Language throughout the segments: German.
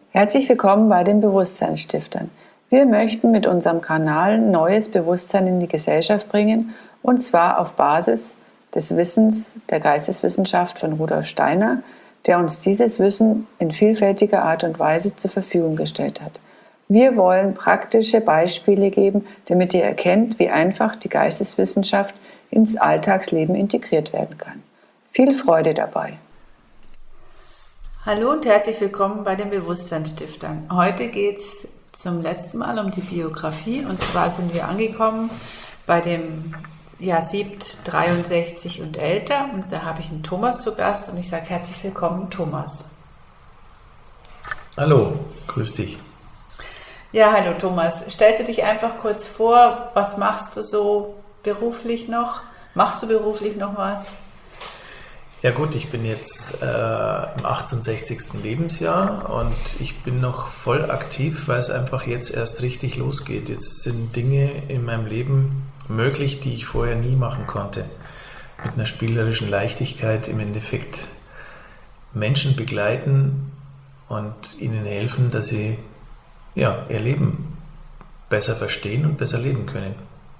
Herzlich willkommen bei den Bewusstseinsstiftern. Wir möchten mit unserem Kanal neues Bewusstsein in die Gesellschaft bringen, und zwar auf Basis des Wissens der Geisteswissenschaft von Rudolf Steiner, der uns dieses Wissen in vielfältiger Art und Weise zur Verfügung gestellt hat. Wir wollen praktische Beispiele geben, damit ihr erkennt, wie einfach die Geisteswissenschaft ins Alltagsleben integriert werden kann. Viel Freude dabei! Hallo und herzlich willkommen bei den Bewusstseinsstiftern. Heute geht es zum letzten Mal um die Biografie, und zwar sind wir angekommen bei dem Siebt 63 und älter, und da habe ich einen Thomas zu Gast und ich sage herzlich willkommen, Thomas. Hallo, grüß dich. Ja, hallo Thomas. Stellst du dich einfach kurz vor, was machst du so beruflich noch? Machst du beruflich noch was? Ja gut, ich bin jetzt im 68. Lebensjahr und ich bin noch voll aktiv, weil es einfach jetzt erst richtig losgeht. Jetzt sind Dinge in meinem Leben möglich, die ich vorher nie machen konnte. Mit einer spielerischen Leichtigkeit im Endeffekt Menschen begleiten und ihnen helfen, dass sie ihr Leben besser verstehen und besser leben können.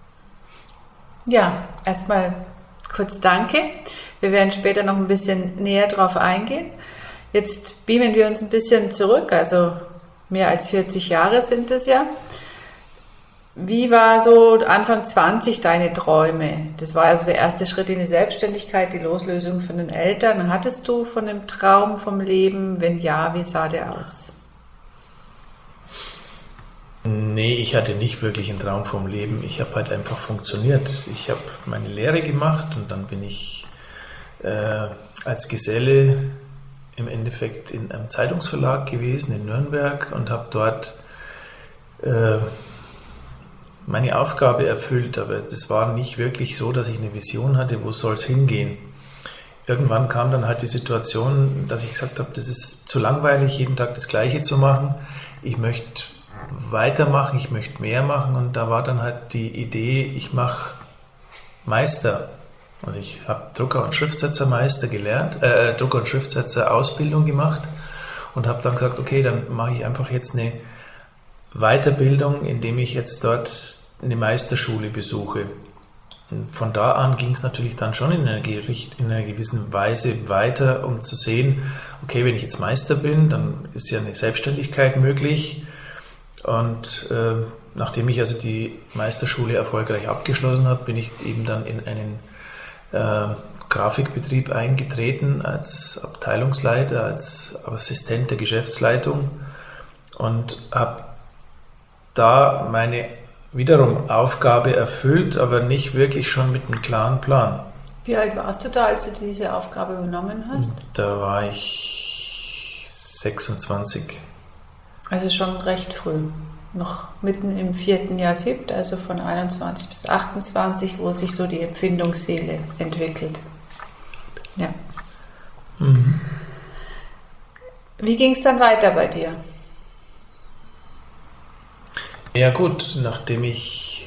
Ja, erstmal kurz danke. Wir werden später noch ein bisschen näher drauf eingehen. Jetzt beamen wir uns ein bisschen zurück, also mehr als 40 Jahre sind es ja. Wie war so Anfang 20 deine Träume? Das war also der erste Schritt in die Selbstständigkeit, die Loslösung von den Eltern. Hattest du von dem Traum vom Leben? Wenn ja, wie sah der aus? Nee, ich hatte nicht wirklich einen Traum vom Leben. Ich habe halt einfach funktioniert. Ich habe meine Lehre gemacht und dann bin ich als Geselle im Endeffekt in einem Zeitungsverlag gewesen in Nürnberg und habe dort meine Aufgabe erfüllt. Aber das war nicht wirklich so, dass ich eine Vision hatte, wo soll es hingehen. Irgendwann kam dann halt die Situation, dass ich gesagt habe, das ist zu langweilig, jeden Tag das Gleiche zu machen. Ich möchte weitermachen, ich möchte mehr machen, und da war dann halt die Idee, ich mache Meister. Also ich habe Drucker- und Schriftsetzermeister gelernt, Drucker- und Schriftsetzer-Ausbildung gemacht und habe dann gesagt, okay, dann mache ich einfach jetzt eine Weiterbildung, indem ich jetzt dort eine Meisterschule besuche. Und von da an ging es natürlich dann schon in einer gewissen Weise weiter, um zu sehen, okay, wenn ich jetzt Meister bin, dann ist ja eine Selbstständigkeit möglich. Und nachdem ich also die Meisterschule erfolgreich abgeschlossen habe, bin ich eben dann in einen Grafikbetrieb eingetreten als Abteilungsleiter, als Assistent der Geschäftsleitung und habe da meine wiederum Aufgabe erfüllt, aber nicht wirklich schon mit einem klaren Plan. Wie alt warst du da, als du diese Aufgabe übernommen hast? Da war ich 26. Also schon recht früh. Noch mitten im 4. Jahr Siebt, also von 21 bis 28, wo sich so die Empfindungsseele entwickelt. Ja. Mhm. Wie ging es dann weiter bei dir? Ja gut, nachdem ich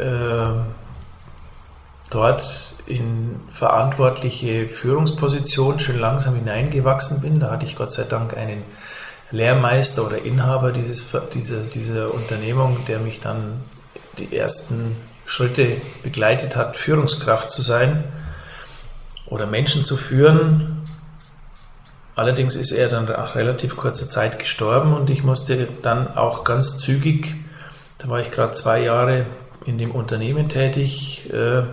dort in verantwortliche Führungsposition schön langsam hineingewachsen bin, da hatte ich Gott sei Dank einen Lehrmeister oder Inhaber dieser Unternehmung, der mich dann die ersten Schritte begleitet hat, Führungskraft zu sein oder Menschen zu führen. Allerdings ist er dann nach relativ kurzer Zeit gestorben und ich musste dann auch ganz zügig, da war ich gerade 2 Jahre in dem Unternehmen tätig,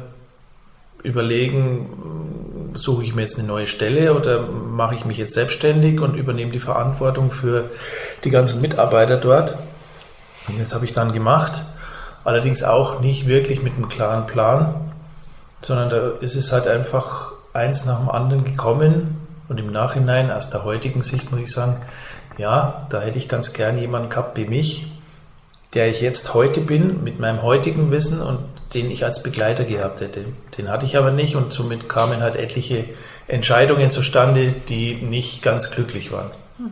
überlegen, suche ich mir jetzt eine neue Stelle oder mache ich mich jetzt selbstständig und übernehme die Verantwortung für die ganzen Mitarbeiter dort. Und das habe ich dann gemacht, allerdings auch nicht wirklich mit einem klaren Plan, sondern da ist es halt einfach eins nach dem anderen gekommen, und im Nachhinein, aus der heutigen Sicht muss ich sagen, ja, da hätte ich ganz gern jemanden gehabt wie mich, der ich jetzt heute bin, mit meinem heutigen Wissen und den ich als Begleiter gehabt hätte. Den hatte ich aber nicht, und somit kamen halt etliche Entscheidungen zustande, die nicht ganz glücklich waren.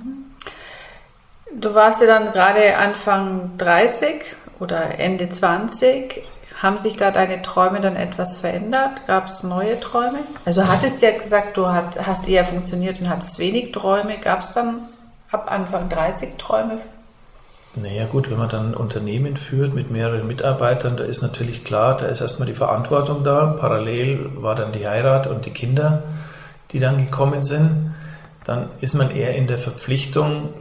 Du warst ja dann gerade Anfang 30 oder Ende 20. Haben sich da deine Träume dann etwas verändert? Gab es neue Träume? Also du hattest ja gesagt, du hast eher funktioniert und hattest wenig Träume. Gab es dann ab Anfang 30 Träume? Naja gut, wenn man dann ein Unternehmen führt mit mehreren Mitarbeitern, da ist natürlich klar, da ist erstmal die Verantwortung da. Parallel war dann die Heirat und die Kinder, die dann gekommen sind. Dann ist man eher in der Verpflichtung,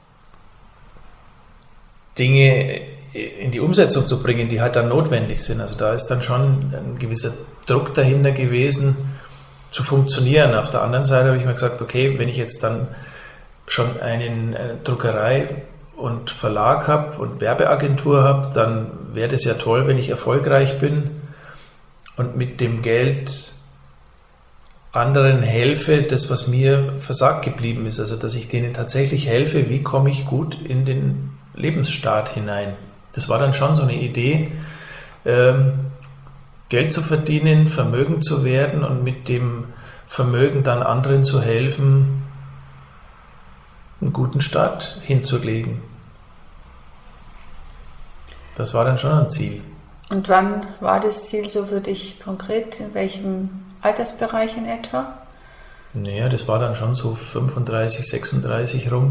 Dinge in die Umsetzung zu bringen, die halt dann notwendig sind. Also da ist dann schon ein gewisser Druck dahinter gewesen, zu funktionieren. Auf der anderen Seite habe ich mir gesagt, okay, wenn ich jetzt dann schon eine Druckerei und Verlag habe und Werbeagentur habe, dann wäre das ja toll, wenn ich erfolgreich bin und mit dem Geld anderen helfe, das, was mir versagt geblieben ist. Also dass ich denen tatsächlich helfe, wie komme ich gut in den Lebensstart hinein. Das war dann schon so eine Idee, Geld zu verdienen, vermögend zu werden und mit dem Vermögen dann anderen zu helfen, einen guten Start hinzulegen. Das war dann schon ein Ziel. Und wann war das Ziel so für dich konkret? In welchem Altersbereich in etwa? Naja, das war dann schon so 35, 36 rum.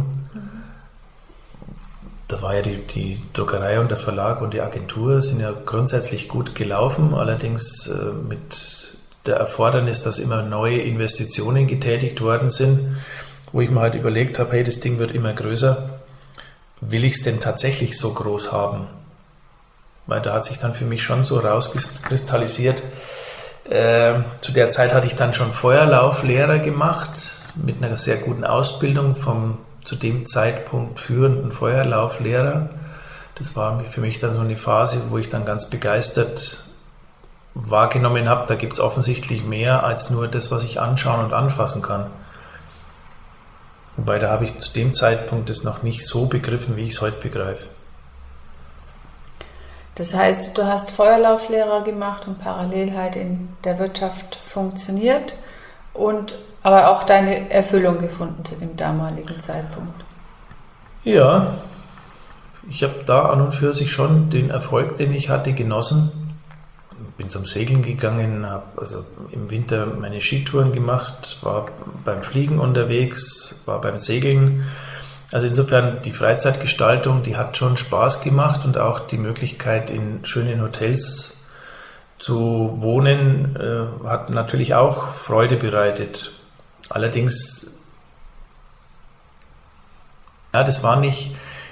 Da war ja die Druckerei und der Verlag und die Agentur sind ja grundsätzlich gut gelaufen, allerdings mit der Erfordernis, dass immer neue Investitionen getätigt worden sind, wo ich mir halt überlegt habe, hey, das Ding wird immer größer, will ich es denn tatsächlich so groß haben? Weil da hat sich dann für mich schon so rauskristallisiert. Zu der Zeit hatte ich dann schon Feuerlauflehrer gemacht, mit einer sehr guten Ausbildung vom zu dem Zeitpunkt führenden Feuerlauflehrer. Das war für mich dann so eine Phase, wo ich dann ganz begeistert wahrgenommen habe, da gibt es offensichtlich mehr als nur das, was ich anschauen und anfassen kann. Wobei da habe ich zu dem Zeitpunkt das noch nicht so begriffen, wie ich es heute begreife. Das heißt, du hast Feuerlauflehrer gemacht und parallel halt in der Wirtschaft funktioniert und aber auch deine Erfüllung gefunden zu dem damaligen Zeitpunkt. Ja, ich habe da an und für sich schon den Erfolg, den ich hatte, genossen. Bin zum Segeln gegangen, habe also im Winter meine Skitouren gemacht, war beim Fliegen unterwegs, war beim Segeln. Also insofern die Freizeitgestaltung, die hat schon Spaß gemacht und auch die Möglichkeit, in schönen Hotels zu wohnen, hat natürlich auch Freude bereitet. Allerdings, ja, das war nicht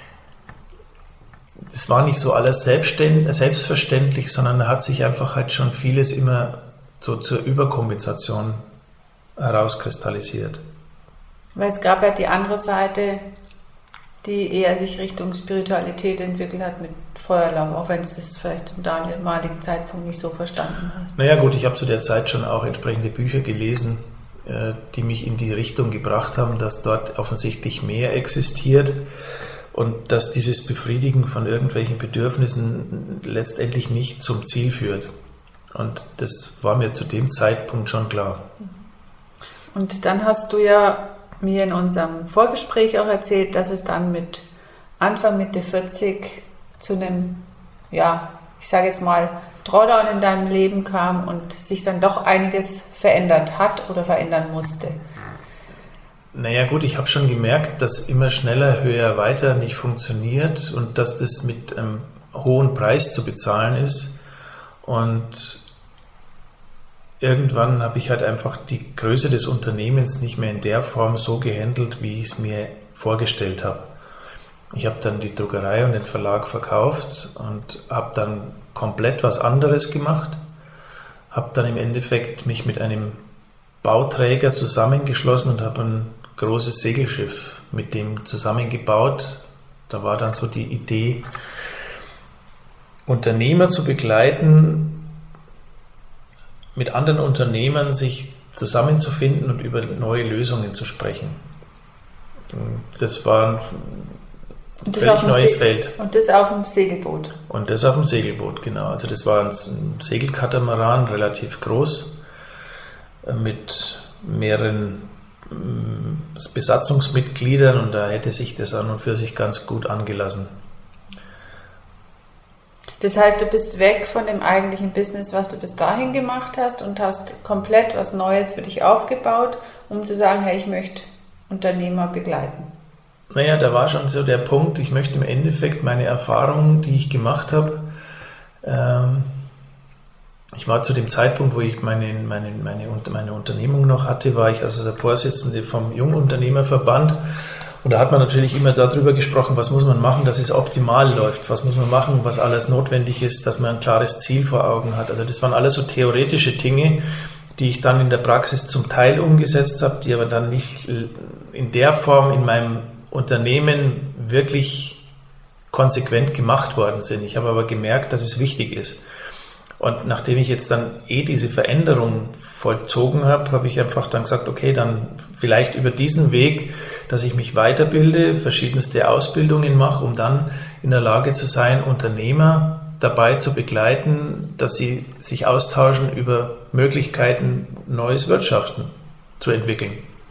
so alles selbstverständlich, sondern da hat sich einfach halt schon vieles immer so zur Überkompensation herauskristallisiert. Weil es gab ja die andere Seite, die eher sich Richtung Spiritualität entwickelt hat mit Feuerlauf, auch wenn du es vielleicht zum damaligen Zeitpunkt nicht so verstanden hast. Naja gut, ich habe zu der Zeit schon auch entsprechende Bücher gelesen, die mich in die Richtung gebracht haben, dass dort offensichtlich mehr existiert und dass dieses Befriedigen von irgendwelchen Bedürfnissen letztendlich nicht zum Ziel führt. Und das war mir zu dem Zeitpunkt schon klar. Und dann hast du ja mir in unserem Vorgespräch auch erzählt, dass es dann mit Anfang Mitte 40 zu einem, ja, ich sage jetzt mal, Drawdown in deinem Leben kam und sich dann doch einiges verändert hat oder verändern musste. Naja gut, ich habe schon gemerkt, dass immer schneller, höher, weiter nicht funktioniert und dass das mit einem hohen Preis zu bezahlen ist. Und irgendwann habe ich halt einfach die Größe des Unternehmens nicht mehr in der Form so gehandelt, wie ich es mir vorgestellt habe. Ich habe dann die Druckerei und den Verlag verkauft und habe dann komplett was anderes gemacht. Habe dann im Endeffekt mich mit einem Bauträger zusammengeschlossen und habe ein großes Segelschiff mit dem zusammengebaut. Da war dann so die Idee, Unternehmer zu begleiten, mit anderen Unternehmern sich zusammenzufinden und über neue Lösungen zu sprechen. Das war ein völlig neues Feld. Und das auf dem Segelboot? Und das auf dem Segelboot, genau. Also das war ein Segelkatamaran, relativ groß, mit mehreren Besatzungsmitgliedern und da hätte sich das an und für sich ganz gut angelassen. Das heißt, du bist weg von dem eigentlichen Business, was du bis dahin gemacht hast und hast komplett was Neues für dich aufgebaut, um zu sagen, hey, ich möchte Unternehmer begleiten. Naja, da war schon so der Punkt, ich möchte im Endeffekt meine Erfahrungen, die ich gemacht habe, ich war zu dem Zeitpunkt, wo ich meine Unternehmung noch hatte, war ich also der Vorsitzende vom Jungunternehmerverband. Und da hat man natürlich immer darüber gesprochen, was muss man machen, dass es optimal läuft, was muss man machen, was alles notwendig ist, dass man ein klares Ziel vor Augen hat. Also das waren alles so theoretische Dinge, die ich dann in der Praxis zum Teil umgesetzt habe, die aber dann nicht in der Form in meinem Unternehmen wirklich konsequent gemacht worden sind. Ich habe aber gemerkt, dass es wichtig ist. Und nachdem ich jetzt dann diese Veränderung vollzogen habe, habe ich einfach dann gesagt, okay, dann vielleicht über diesen Weg, dass ich mich weiterbilde, verschiedenste Ausbildungen mache, um dann in der Lage zu sein, Unternehmer dabei zu begleiten, dass sie sich austauschen über Möglichkeiten, neues Wirtschaften zu entwickeln.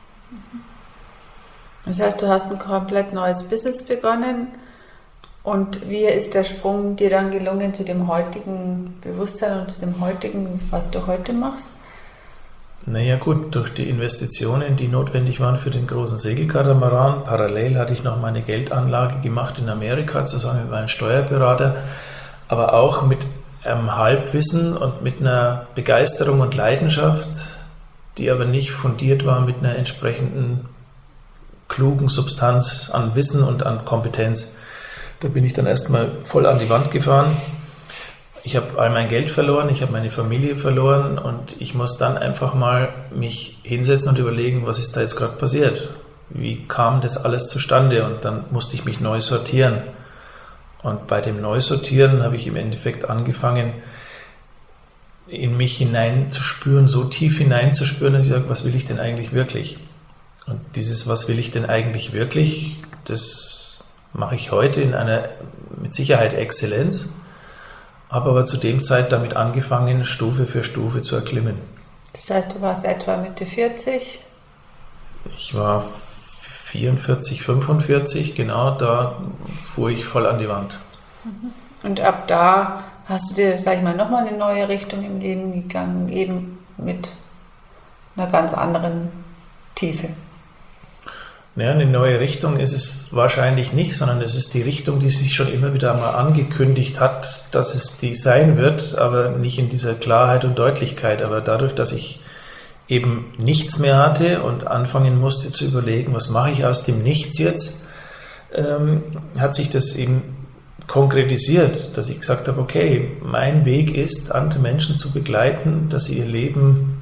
Das heißt, du hast ein komplett neues Business begonnen. Und wie ist der Sprung dir dann gelungen zu dem heutigen Bewusstsein und zu dem heutigen, was du heute machst? Naja gut, durch die Investitionen, die notwendig waren für den großen Segelkatamaran. Parallel hatte ich noch meine Geldanlage gemacht in Amerika zusammen mit meinem Steuerberater, aber auch mit einem Halbwissen und mit einer Begeisterung und Leidenschaft, die aber nicht fundiert war mit einer entsprechenden klugen Substanz an Wissen und an Kompetenz. Da bin ich dann erstmal voll an die Wand gefahren. Ich habe all mein Geld verloren, ich habe meine Familie verloren und ich muss dann einfach mal mich hinsetzen und überlegen, was ist da jetzt gerade passiert? Wie kam das alles zustande? Und dann musste ich mich neu sortieren. Und bei dem Neusortieren habe ich im Endeffekt angefangen, in mich hineinzuspüren, so tief hineinzuspüren, dass ich sage, was will ich denn eigentlich wirklich? Und dieses, was will ich denn eigentlich wirklich, das mache ich heute in einer mit Sicherheit Exzellenz, habe aber zu dem Zeit damit angefangen, Stufe für Stufe zu erklimmen. Das heißt, du warst etwa Mitte 40? Ich war 44, 45, genau, da fuhr ich voll an die Wand. Und ab da hast du dir, sag ich mal, nochmal eine neue Richtung im Leben gegangen, eben mit einer ganz anderen Tiefe. Ja, eine neue Richtung ist es wahrscheinlich nicht, sondern es ist die Richtung, die sich schon immer wieder mal angekündigt hat, dass es die sein wird, aber nicht in dieser Klarheit und Deutlichkeit. Aber dadurch, dass ich eben nichts mehr hatte und anfangen musste zu überlegen, was mache ich aus dem Nichts jetzt, hat sich das eben konkretisiert, dass ich gesagt habe, okay, mein Weg ist, andere Menschen zu begleiten, dass sie ihr Leben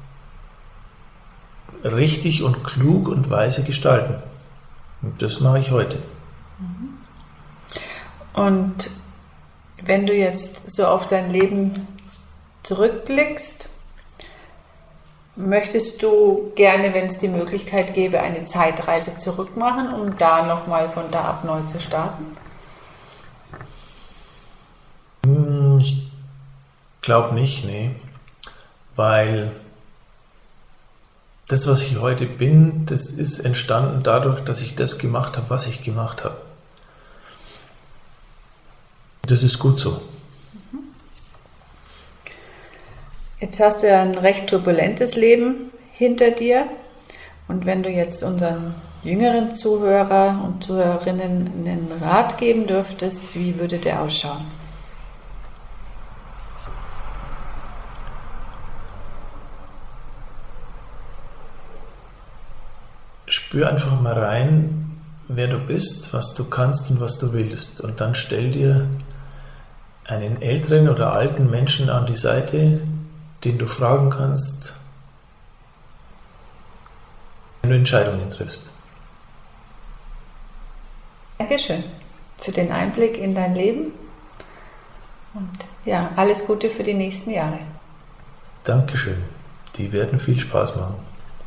richtig und klug und weise gestalten. Und das mache ich heute. Und wenn du jetzt so auf dein Leben zurückblickst, möchtest du gerne, wenn es die Möglichkeit gäbe, eine Zeitreise zurückmachen, um da nochmal von da ab neu zu starten? Ich glaube nicht, nee. Weil das, was ich heute bin, das ist entstanden dadurch, dass ich das gemacht habe, was ich gemacht habe. Das ist gut so. Jetzt hast du ja ein recht turbulentes Leben hinter dir. Und wenn du jetzt unseren jüngeren Zuhörer und Zuhörerinnen einen Rat geben dürftest, wie würde der ausschauen? Spür einfach mal rein, wer du bist, was du kannst und was du willst. Und dann stell dir einen älteren oder alten Menschen an die Seite, den du fragen kannst, wenn du Entscheidungen triffst. Dankeschön für den Einblick in dein Leben und ja, alles Gute für die nächsten Jahre. Dankeschön. Die werden viel Spaß machen.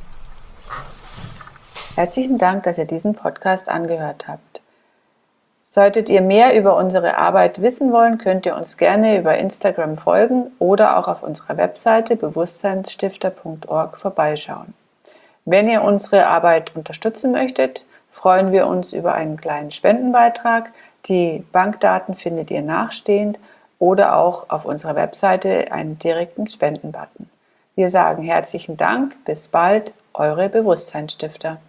Herzlichen Dank, dass ihr diesen Podcast angehört habt. Solltet ihr mehr über unsere Arbeit wissen wollen, könnt ihr uns gerne über Instagram folgen oder auch auf unserer Webseite bewusstseinsstifter.org vorbeischauen. Wenn ihr unsere Arbeit unterstützen möchtet, freuen wir uns über einen kleinen Spendenbeitrag. Die Bankdaten findet ihr nachstehend oder auch auf unserer Webseite einen direkten Spendenbutton. Wir sagen herzlichen Dank, bis bald, eure Bewusstseinsstifter.